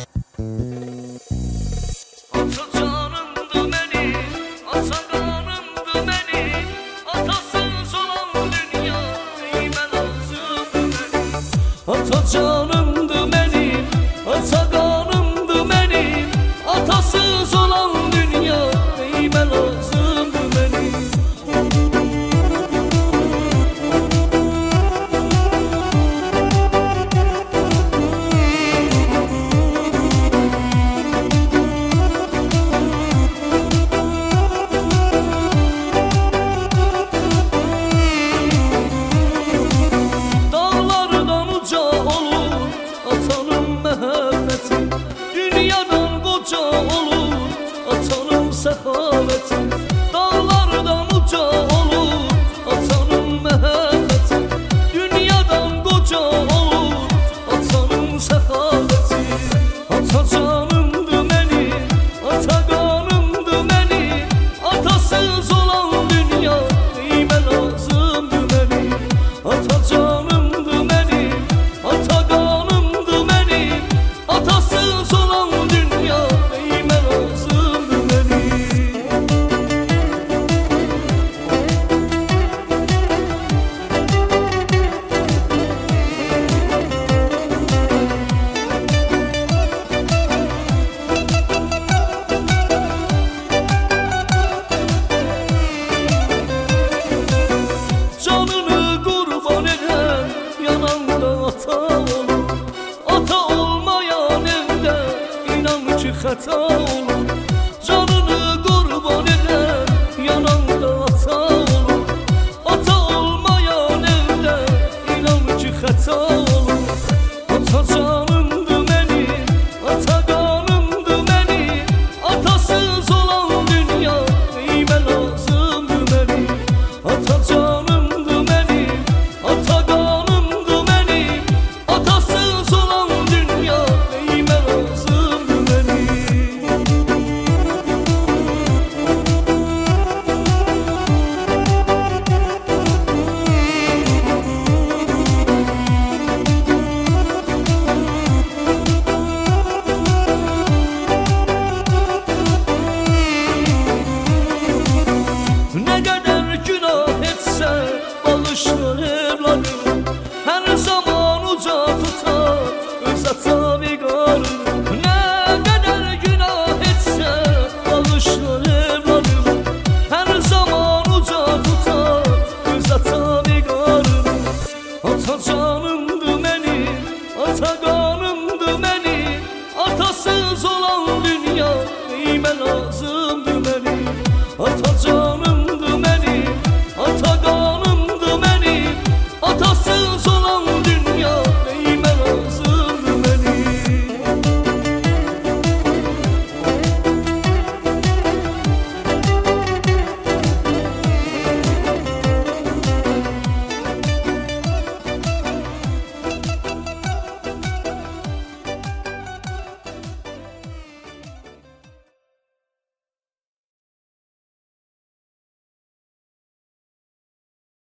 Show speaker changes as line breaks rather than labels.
Ata canımdı benim, ata kanımdı benim, atasız olan dünyayı lazımdı benim. Ata canımdı benim, ata kanımdı benim, atasız olan dünyayı lazımdı benim. Dünyadan koca olur atanın sehaveti, dağlardan uca olur atanın mehbeti. Dünyadan koca olur atanın sehaveti. Ata canımdı benim, ata kanımdı benim, atasız olan dünya neyime lazımdı benim. Ata canımdı benim, ata kanımdı benim, atasız olan dünya neyime lazımdı benim. Canını kurban eden yananda ata olur. Ata olmayan evde inan ki hata olur. Canını kurban eden yananda ata olur. Ata olmayan evde inan ki hata olur. Ata canımdı benim, ata kanımdı benim, atasız olan dünya neyime lazımdı benim. Ata canımdı benim, ata kanımdı benim, atasız olan dünya neyime lazımdı benim. Ne kadar günah etse alışır evladım, her zaman uca tutar öz ata vigarım. Ne kadar günah etse alışır evladım, her zaman uca tutar öz ata vigarım. Ata canımdı benim, ata kanımdı benim, atasız olan dünya neyime lazım.